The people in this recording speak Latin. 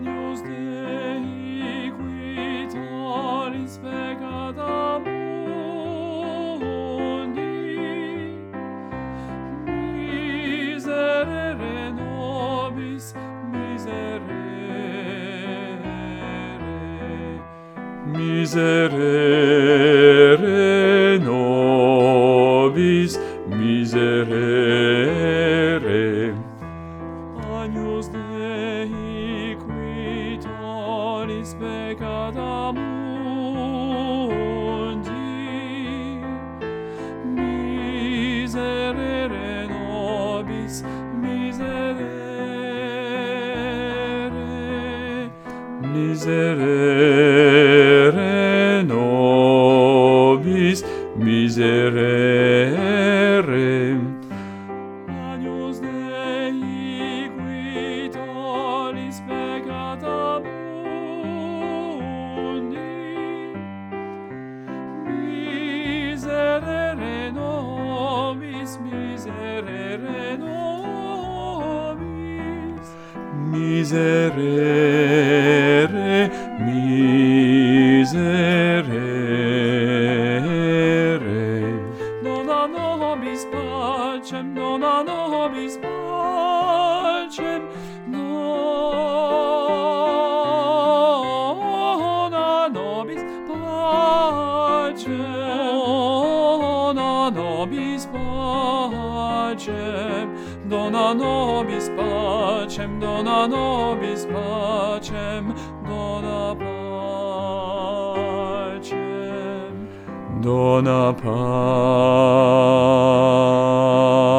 Agnus Dei, qui tollis peccata mundi, miserere nobis, miserere nobis, miserere. Agnus Dei, qui tollis peccata mundi, miserere nobis, miserere nobis, miserere. Agnus Dei, qui tollis peccata mundi, miserere nobis, miserere nobis, miserere, miserere. Dona nobis pacem, dona nobis pacem, dona nobis pacem, dona nobis pacem, dona nobis pacem, dona nobis pacem, dona pacem, dona pacem.